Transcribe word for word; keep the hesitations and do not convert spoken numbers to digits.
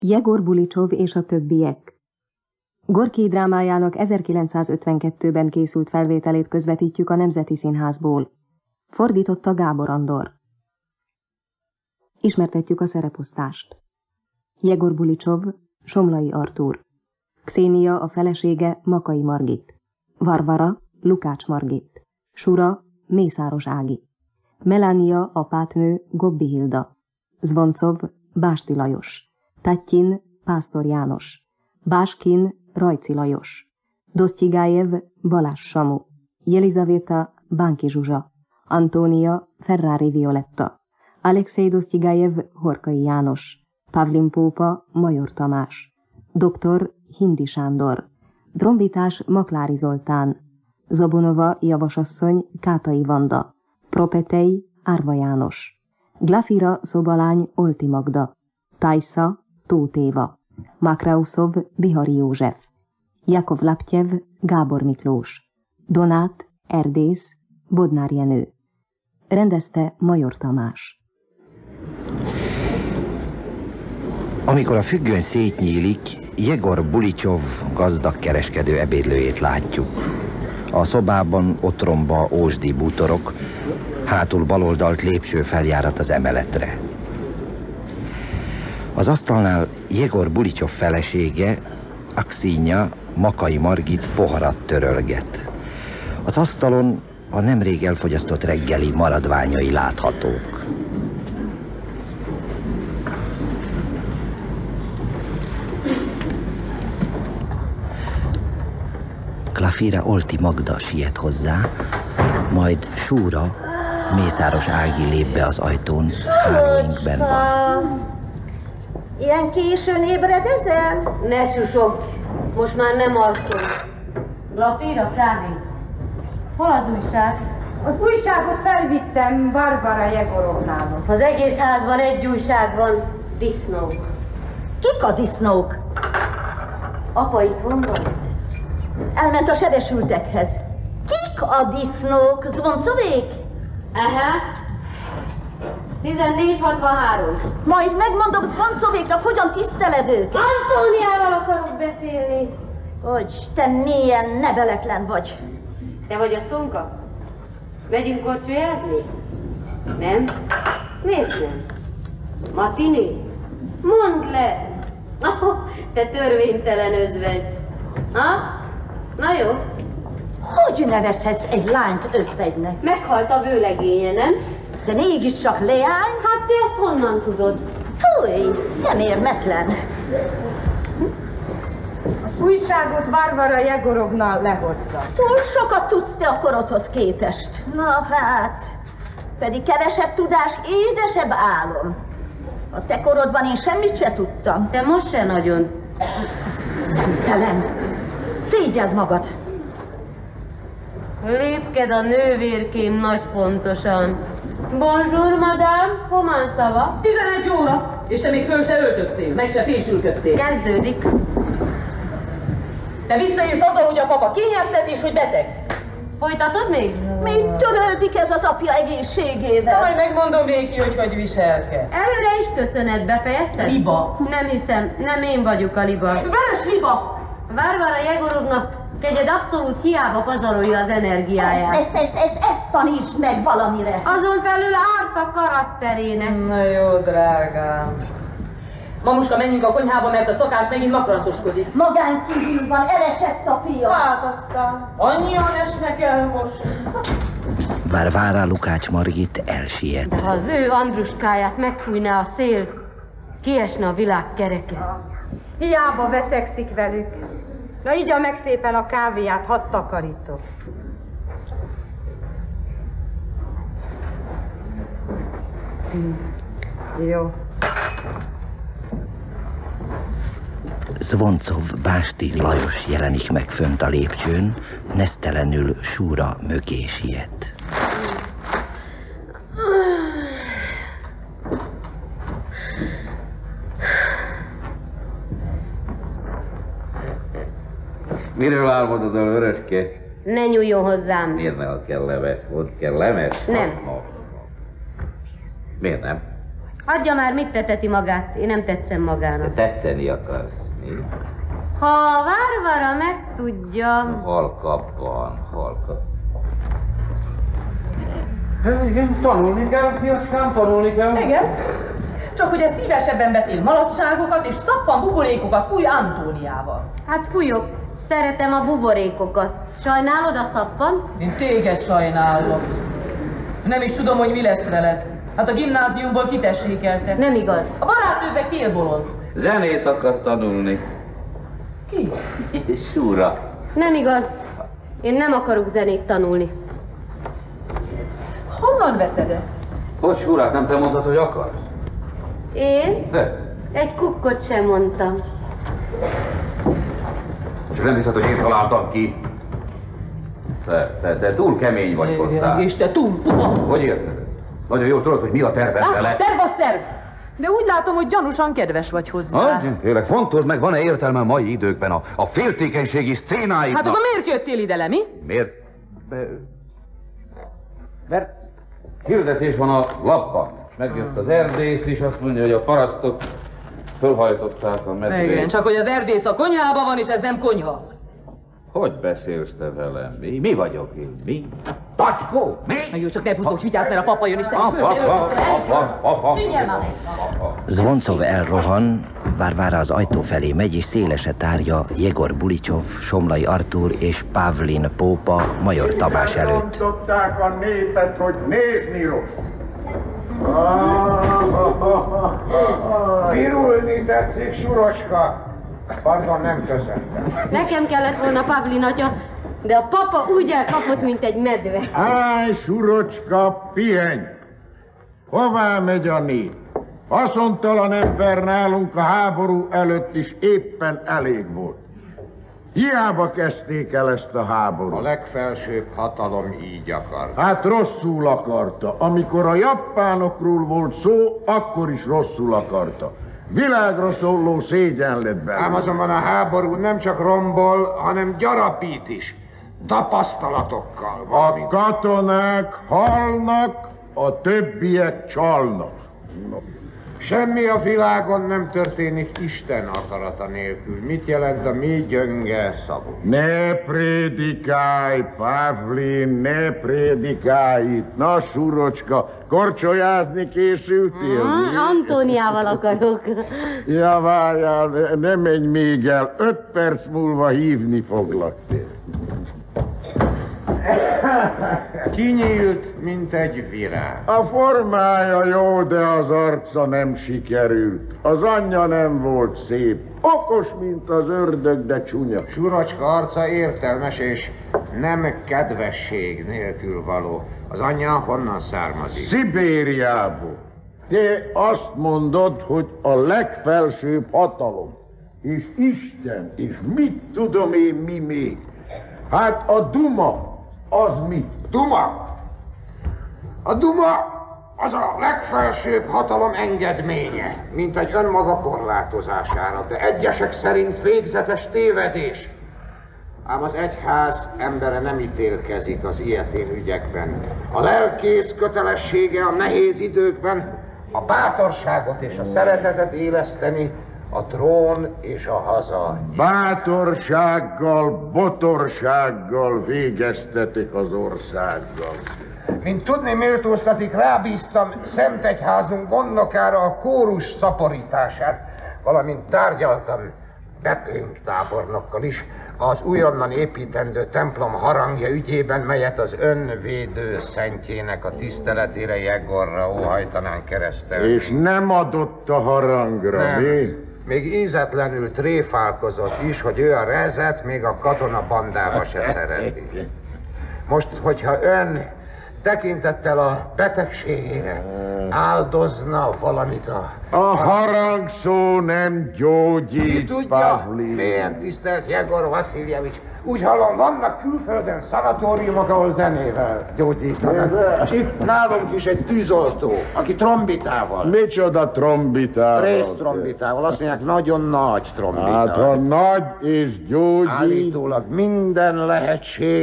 Jegor Bulicsov és a többiek. Gorkij drámájának ezerkilencszázötvenkettőben készült felvételét közvetítjük a Nemzeti Színházból. Fordította Gábor Andor. Ismertetjük a szereposztást. Jegor Bulicsov, Somlai Artúr. Xénia, a felesége, Makai Margit. Varvara, Lukács Margit. Sura, Mészáros Ági. Melania, a pátnő, Gobbi Hilda. Zvoncov, Básti Lajos. Tatyin, Pásztor János. Báskin, Rajci Lajos. Dosztyigájev, Balázs Samu. Jelizaveta, Bánki Zsuzsa. Antónia, Ferrari Violetta. Alexei Dosztyigájev, Horkai János. Pavlin Pópa, Major Tamás. Doktor, Hindi Sándor. Trombitás, Maklári Zoltán. Zabonova, Javasasszony, Kátai Vanda. Propetei, Árva János. Glafira, szobalány, Olti Magda. Tajsza, Tóth Éva. Makrauszov, Bihari József. Jakov Laptyev, Gábor Miklós. Donát, Erdész, Bodnár Jenő. Rendezte Major Tamás. Amikor a függöny szétnyílik, Jegor Bulicsov gazdag kereskedő ebédlőjét látjuk. A szobában otromba ósdi bútorok, hátul baloldalt lépcső feljárat az emeletre. Az asztalnál Jegor Bulicsov felesége, Aksínya, Makai Margit poharat törölget. Az asztalon a nemrég elfogyasztott reggeli maradványai láthatók. Glafira Olti Magda siet hozzá, majd Súra, Mészáros Ági lép be az ajtón, hálóinkben van. Ilyen későn ébredezel? Ne susogj, most már nem alszom. Glafira, kávé. Hol az újság? Az újságot felvittem Barbara Jegorovnának. Az egész házban egy újság van, disznók. Kik a disznók? Apa itthon van? Elment a sebesültekhez. Kik a disznók? Zvoncovék? Aha. tizennégy hatvanhárom. Majd megmondom Zvoncovéknak, hogyan tiszteled őket. Antóniával akarok beszélni. Hogy te milyen neveletlen vagy. Te vagy az Tonka? Megyünk korcsolyázni? Nem? Miért nem? Matini? Mondd le! Oh, te törvénytelen özvegy. Ha? Na jó. Hogy nevezhetsz egy lányt özvegynek? Meghalt a vőlegénye, nem? De mégiscsak leány? Hát te ezt honnan tudod? Fúj, szemérmetlen. Az újságot Varvara Jegorovna lehozza. Túl sokat tudsz te a korodhoz képest. Na hát, pedig kevesebb tudás, édesebb álom. A te korodban én semmit se tudtam. Te most se nagyon. Szemtelen. Szégyeld magad. Lépked a nővérkém nagy pontosan. Bonjour, madame, comment ça va? tizenegy óra, és te még föl se öltöztél, meg se fésülködtél. Kezdődik. Te visszaérsz azzal, hogy a papa kényeztet és hogy beteg. Folytatod még? Mit törődik ez az apja egészségével? Majd megmondom néki, hogy hogy viselkedj. Előre is köszönet, befejezted? Liba. Nem hiszem, nem én vagyok a liba. Veres liba! Varvara Jegorovnak kegyed abszolút hiába pazarolja az energiáját. Ezt, ezt, ezt, ezt, ezt tanítsd meg valamire. Azon felül árt a karakterének. Na jó, drágám. Mamuska, menjünk a konyhába, mert a szakás megint makrantoskodik. Magán kívül van, elesett a fia. Hát aztán, annyian esnek el most. Varvara Lukács Margit elsiet. Ha az ő Andruskáját megfújná a szél, kiesne a világ kereke. Hiába veszekszik velük. Na igya meg szépen a kávéját, hadd takarítok. Hm. Jó. Zvoncov Básti Lajos jelenik meg fönt a lépcsőn, nesztelenül Súra mögé siet. Miről álmodozol, Vöröske? Ne nyúljon hozzám. Miért ne, ha kellemes? Ott kellemes? Nem. No, no. Miért nem? Hagyja már, mit teteti magát. Én nem tetszem magának. Te tetszeni akarsz, mi? Ha a Varvara megtudja... Halkabban, halkabban. Igen, tanulni kell, fiaskám, tanulni kell. Igen. Csak ugye szívesebben beszél maladságokat és szappan buborékokat fúj Antóniával. Hát fújok. Szeretem a buborékokat. Sajnálod a szappan? Én téged sajnálok. Nem is tudom, hogy mi lesz veled. Hát a gimnáziumból kitessékeltek. Nem igaz. A barátnőbe félbolond. Zenét akar tanulni. Ki? Súra. Nem igaz. Én nem akarok zenét tanulni. Honnan veszed ezt? Hogy Súrát nem te mondtad, hogy akarsz? Én? De. Egy kukkot sem mondtam. Csak nem hiszed, hogy én találtam ki? Te, te, te túl kemény vagy hozzá. És te túl puha. Hogy érted? Nagyon jól tudod, hogy mi a terved Ah, vele. terv az terv. De úgy látom, hogy gyanúsan kedves vagy hozzá. Ah, tényleg, fontos meg, van-e értelme a mai időkben a, a féltékenységi szcénáidnak? Hát akkor miért jöttél ide, Lemi? Miért? Be... Mert hirdetés van a lapban. Megjött az erdész is, azt mondja, hogy a parasztok fölhajtották a medvét. Igen, csak hogy az erdész a konyhában van, és ez nem konyha. Hogy beszélsz te velem? Mi? Mi vagyok én? Mi? Pacskó? Mi? Na jó, csak ne puszolj, vigyázz, mert a papa jön, és te Apa, apa, apa, apa. Zvoncov elrohan, Varvara az ajtó felé megy, és szélesre tárja Jegor Bulicsov, Somlai Artúr és Pavlin Pópa Major Tamás előtt. Mondották a népet, hogy nézni rossz. Virulni tetszik, Surocska. Pardon, nem köszöntem. Nekem kellett volna Pavlin atya, de a papa úgy elkapott, mint egy medve. Állj, Surocska, pihenj! Hová megy a nép? Haszontalan ember nálunk a háború előtt is éppen elég volt. Hiába kezdték el ezt a háborút. A legfelsőbb hatalom így akar. Hát rosszul akarta. Amikor a japánokról volt szó, akkor is rosszul akarta. Világra szóló szégyen lett belőle. Ám azonban a háború nem csak rombol, hanem gyarapít is. Tapasztalatokkal. A katonák halnak, a többiek csalnak. Semmi a világon nem történik Isten akarata nélkül. Mit jelent a mi gyönge szavunk? Ne prédikálj, Pavlin, ne prédikálj itt. Na, Surocska, korcsolyázni készültél? Hmm, Antóniával akarok. Ja, várjál, ne menj még el. Öt perc múlva hívni foglak. Kinyílt, mint egy virág. A formája jó, de az arca nem sikerült. Az anyja nem volt szép. Okos, mint az ördög, de csúnya. Surocska arca értelmes és nem kedvesség nélkül való. Az anyja honnan származik? Szibériából. Te azt mondod, hogy a legfelsőbb hatalom. És Isten, és mit tudom én mi még? Hát a Duma, az mi? Duma? A Duma az a legfelsőbb hatalom engedménye, mint egy önmaga korlátozására, de egyesek szerint végzetes tévedés. Ám az egyház embere nem ítélkezik az ilyetén ügyekben. A lelkész kötelessége a nehéz időkben a bátorságot és a szeretetet éleszteni, a trón és a haza. Bátorsággal, botorsággal végeztetik az országgal. Mint tudni méltóztatik, rábíztam Szent Egyházunk gondnokára a kórus szaporítását, valamint tárgyaltam Betlink tábornokkal is az újonnan építendő templom harangja ügyében, melyet az önvédő szentjének a tiszteletére Jegorra óhajtanánk keresztelni. És nem adott a harangra, nem. Mi? Még ízetlenül tréfálkozott is, hogy ő a rezet még a katona bandába se szereti. Most, hogyha ön tekintettel a betegségére áldozna valamit a... A harangszó nem gyógyít, Ki tudja, Pavlin. milyen tisztelt Jegor Vasiljevics. Úgy hallom, vannak külföldön szanatóriumok, ahol zenével gyógyítanak. Itt nálunk is egy tűzoltó, aki trombitával. Micsoda trombitával? Résztrombitával, azt mondják, nagyon nagy trombitával. Hát ha nagy és gyógyít... Állítólag minden lehetség.